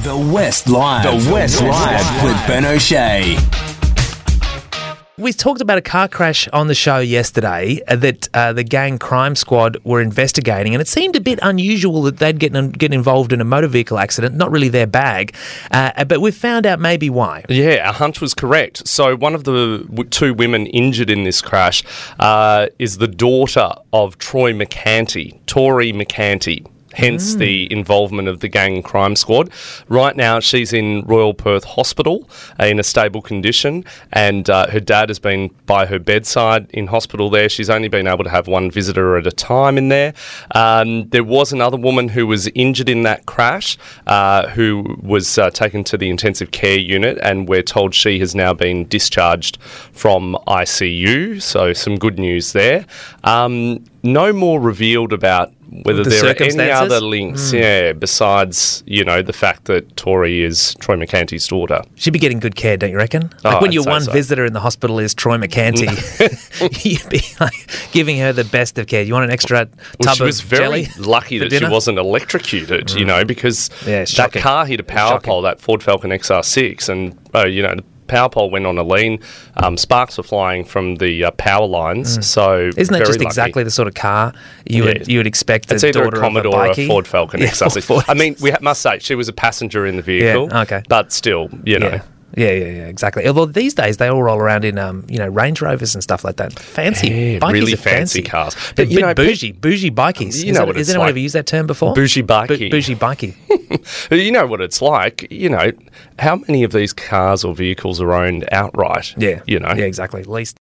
The West Live. The West Live with Ben O'Shea. We talked about a car crash on the show yesterday that the gang crime squad were investigating, and it seemed a bit unusual that they'd get involved in a motor vehicle accident, not really their bag, but we've found out maybe why. Yeah, our hunch was correct. So one of the two women injured in this crash is the daughter of Troy McCanty, Tori McCanty. Hence the involvement of the gang crime squad. Right now, she's in Royal Perth Hospital in a stable condition, and her dad has been by her bedside in hospital there. She's only been able to have one visitor at a time in there. There was another woman who was injured in that crash who was taken to the intensive care unit, and we're told she has now been discharged from ICU, so some good news there. No more revealed about whether there are any other links, besides, the fact that Tori is Troy McCanty's daughter. She'd be getting good care, don't you reckon? Like when your one visitor in the hospital is Troy McCanty, you'd be giving her the best of care. You want an extra tub of jelly? She was very lucky that she wasn't electrocuted, because that car hit a power pole, that Ford Falcon XR6, and, the power pole went on a lean. Sparks were flying from the power lines. So isn't that just exactly the sort of car you would expect? It's either a Commodore or a Ford Falcon XR6. I mean, we must say she was a passenger in the vehicle. Yeah, okay. But still, Yeah, exactly. Although these days they all roll around in, Range Rovers and stuff like that. Fancy, bikies really are fancy cars. But bougie bikies. Has anyone ever used that term before? Bougie bikie. Bougie bikie. You know what it's like. How many of these cars or vehicles are owned outright? Yeah, yeah, exactly. Leased.